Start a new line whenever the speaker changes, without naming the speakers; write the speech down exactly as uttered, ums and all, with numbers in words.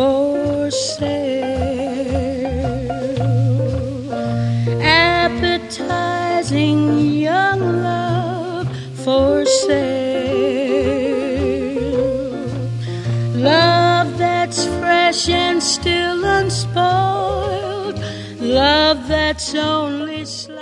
for sale. Appetizing young love for sale. Love that's fresh and still unspoiled. Love that's only slightly